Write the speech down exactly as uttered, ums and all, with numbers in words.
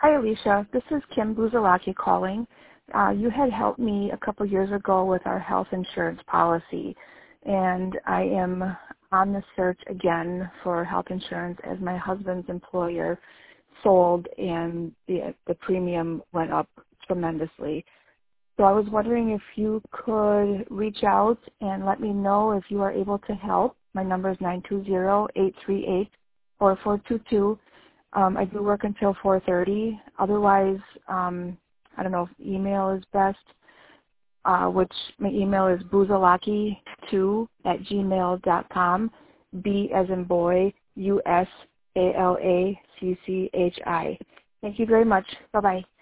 Hi, Alicia. This is Kim Buzalaki calling. Uh, you had helped me a couple years ago with our health insurance policy, and I am on the search again for health insurance as my husband's employer sold and the, the premium went up tremendously. So I was wondering if you could reach out and let me know if you are able to help. My number is nine two zero, eight three eight, four four two two. Um, I do work until four thirty. Otherwise, um, I don't know if email is best, uh, which my email is buzalaki two at gmail dot com. B as in boy, U S A L A C C H I. Thank you very much. Bye-bye.